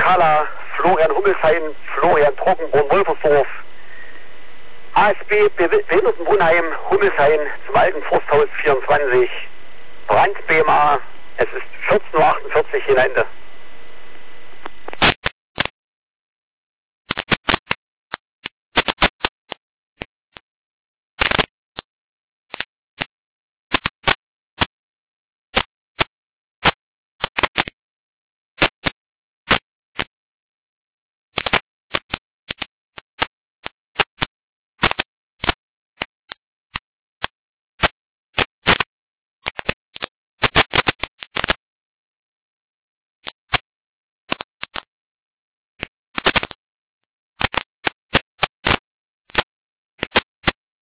Kala, Florian Hummelsheim, Florian Trockenborn, Wolfersdorf, ASB Behindertenwohnheim Hummelsheim zum alten Forsthaus 24, Brand BMA, es ist 14:48 Uhr hinein.